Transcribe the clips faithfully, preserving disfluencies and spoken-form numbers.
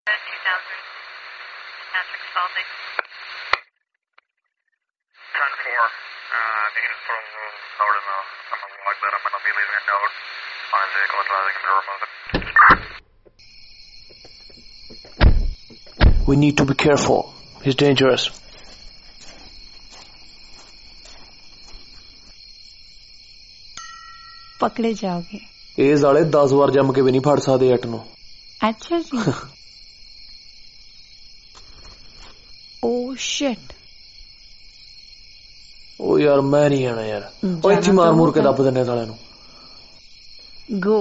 two thousand, Patrick Spalding. ten four, uh, needed from note in the, on the log that I'm going to be leaving a note on his vehicle advising him to remove it. We need to be careful. He's dangerous. पकड़े जाओगे ਇਹ ਸਾਲੇ ਦਸ ਵਾਰ ਜੰਮ ਕੇ ਵੀ ਨਹੀਂ ਫੜ ਸਕਦੇ ਜੱਟ ਨੂੰ अच्छा जी Oh shit ਉਹ ਯਾਰ ਮੈਂ ਨਹੀਂ ਆਣਾ ਯਾਰ ਉਹ ਇੱਥੇ ਮਾਰ ਮੂਰ ਕੇ ਦੱਬ ਦਿੰਨੇ ਸਾਲਿਆਂ ਨੂੰ Go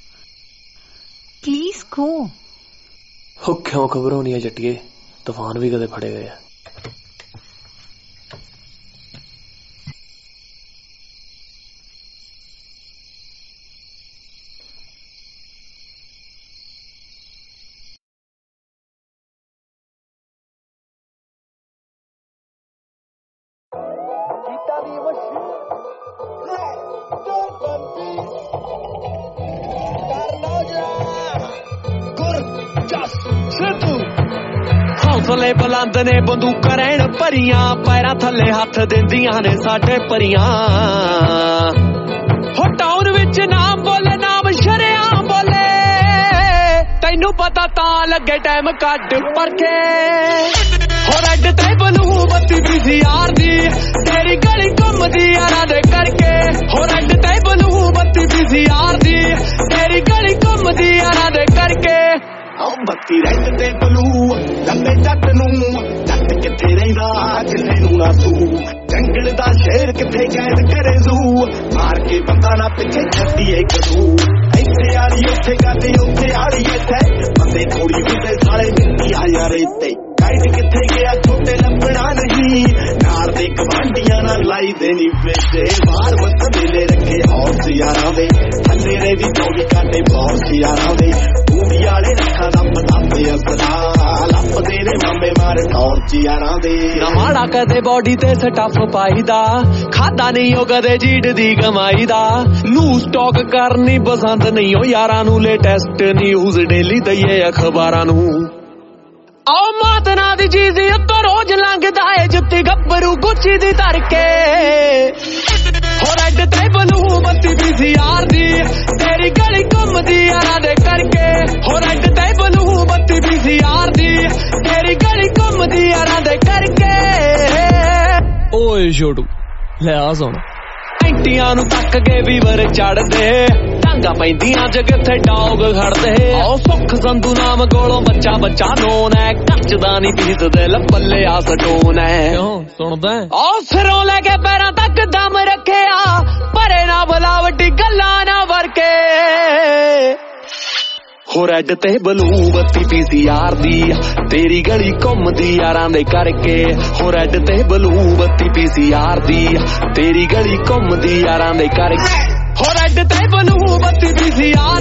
Please go ਉਹ ਕਿਉਂ ਘਬਰਾਉਣੀ ਆ ਜੱਟੀਏ ਤੂਫਾਨ ਵੀ ਕਦੇ ਫੜੇ ਗਏ ਆ ਹੌਸਲੇ ਬੁਲੰਦ ਨੇ ਬੰਦੂਕਾਂ ਰਹਿਣ ਭਰੀਆਂ ਪੈਰਾਂ ਥੱਲੇ ਹੱਥ ਦਿੰਦੀਆਂ ਨੇ ਸਾਡੇ ਪਰੀਆਂ ਹੋ ਟਾਊਨ ਵਿੱਚ ਨਾਮ ਬੋਲੇ ਨਾਮ ਸ਼ਰਿਆਂ ਬੋਲੇ ਤੈਨੂੰ ਪਤਾ ਤਾਂ ਲੱਗੇ ਟਾਈਮ ਕੱਢ ਪਰਖੇ ਹੋ ਰੈੱਡ ਤੇ ਬਲੂ ਬੱਤੀ ਬਿਜ਼ੀ ਯਾਰ ਦੀ ਤੇਰੀ ਗਲੀ ਘੁੰਮਦੀ ਯਾਰਾਂ ਦੇ ਕਰਕੇ ਹੋ ਰੈੱਡ ਤੇ ਬਲੂ ਬੱਤੀ ਬਿਜ਼ੀ ਯਾਰ ਦੀ ਤੇਰੀ ਗਲੀ ਘੁੰਮਦੀ ਯਾਰਾਂ ਦੇ ਕਰਕੇ ਬੱਤੀ ਰੈੱਡ ਤੇ ਬਲੂ ਲੰਬੇ ਜੱਟ ਨੂੰ ਜੱਟ ਕਿੱਥੇ ਰਹਿੰਦਾ ਜਿੰਨੇ ਨੂੰ ਨਾ ਸੂ ਜੰਗਲ ਦਾ ਸ਼ੇਰ ਕਿੱਥੇ ਕੈਦ ਕਰੇ ਜ਼ੂ ਮਾਰ ਕੇ ਬੰਦਾ ਨਾ ਪਿੱਛੇ ਛੱਡੀਏ ਕਦੂ ਇੱਥੇ ਆਲੀ ਉੱਥੇ ਗਾਦੇ ਉੱਥੇ ਆਲੀ ਇੱਥੇ ਬੰਦੇ ਥੋੜੀ ਹੁੰਦੇ ਸਾਲੇ ਮਿਲਦੀ ਆ ਯਾਰ ਇੱਥੇ ਕਾਇਦ ਕਿੱਥੇ ਗਿਆ ਛੋਟੇ ਲੰਬੜਾ ਨਹੀਂ ਨਾਰ ਦੇ ਗਵਾਂਢੀਆਂ ਨਾਲ ਲਾਈ ਦੇਣੀ ਵੇਚੇ ਬਾਹਰ ਮੱਤ ਮੇਲੇ ਰੱਖੇ ਹੌਸ ਯਾਰਾਂ ਦੇ ਥੱਲੇ ਰੇ ਵੀ ਚੌਵੀ ਘੰਟੇ ਬੌਸ ਯਾਰਾਂ ਦੇ ਬੂੜੀ ਵਾਲੇ ਰੱਖਾਂ ਦਾ ਪਤਾਪੇ ਅਸਰਾ ਲੱਭਦੇ ਨੇ ਮਾਮੇ ਮਾਰੇ ਟੌਰਚ ਯਾਰਾਂ ਦੇ ਨਾ ਮਾੜਾ ਕਦੇ ਬੋਡੀ ਤੇ ਸਟੱਫ ਪਾਈਦਾ ਖਾਦਾ ਨਹੀਂ ਉਹ ਕਦੇ ਜੀੜ ਦੀ ਕਮਾਈ ਦਾ ਨੂੰ ਸਟਾਕ ਕਰਨੀ ਪਸੰਦ ਨਹੀਂ ਉਹ ਯਾਰਾਂ ਨੂੰ ਲੇਟੈਸਟ ਨਿਊਜ਼ ਡੇਲੀ ਦਈਏ ਅਖਬਾਰਾਂ ਨੂੰ ਆਓ ਮਾਤਨਾ ਦੀ ਚੀਜ਼ ਉੱਤੋਂ ਰੋਜ਼ ਲੰਘਦਾ ਏ ਜੁੱਤੀ ਗੱਭਰੂ ਗੁੱਚੀ ਦੀ ਧਰ ਕੇ ਹੋ ਰੈੱਡ ਤੇ ਬਲੂ ਬੱਤੀ ਬਿਜ਼ੀ ਯਾਰ ਦੀ ਤੇਰੀ ਗਲੀ ਘੁੰਮਦੀ ਯਾਰਾਂ ਦੇ ਕਰਕੇ ਹੋ ਰੈੱਡ ਤੇ ਬਲੂ ਬੱਤੀ ਬਿਜ਼ੀ ਯਾਰ ਦੀ ਤੇਰੀ ਗਲੀ ਘੁੰਮਦੀ ਯਾਰਾਂ ਦੇ ਕਰਕੇ ਓਏ ਛੋਟੂ ਲੈ ਆ ਸੁਣ ਐਂਟੀਆਂ ਨੂੰ ਤੱਕ ਕੇ ਵੀਵਰ ਚੜਦੇ ਟਾਂਗਾ ਪੈਂਦੀਆਂ ਜ ਕਿੱਥੇ ਡੌਗ ਖੜਦੇ ਆਓ ਸੁੱਖ ਸੰਧੂ ਨਾਮ ਕੋਲੋਂ ਬੱਚਾ ਬੱਚਾ ਨੋਨ ਹੈ ਕੱਚਦਾ ਨਹੀਂ ਪੀਸਦੇ ਲੱਪੱਲੇ ਆ ਸਟੋਨ ਹੈ ਸੁਣਦਾ ਆਓ ਸਿਰੋਂ ਲੈ ਕੇ ਪੈਰਾਂ ਤੱਕ ਦਮ ਰੱਖਿਆ ਭਰੇ ਨਾ ਬਲਾਵਟੀ ਗੱਲਾਂ ਨਾ ਵਰਕੇ ਹੋ ਰੈੱਡ ਤੇ ਬਲੂ ਬੱਤੀ ਪੀਸੀ ਯਾਰ ਦੀ ਤੇਰੀ ਗਲੀ ਘੁੰਮਦੀ ਯਾਰਾਂ ਦੇ ਕਰਕੇ ਹੋ ਰੈੱਡ ਤੇ ਬਲੂ ਬੱਤੀ ਪੀਸੀ ਯਾਰ ਦੀ ਤੇਰੀ ਗਲੀ ਘੁੰਮਦੀ ਯਾਰਾਂ ਦੇ ਕਰਕੇ ਹੋ ਰੈੱਡ ਤੇ ਬਲੂ ਬੱਤੀ ਪੀਸੀ ਯਾਰ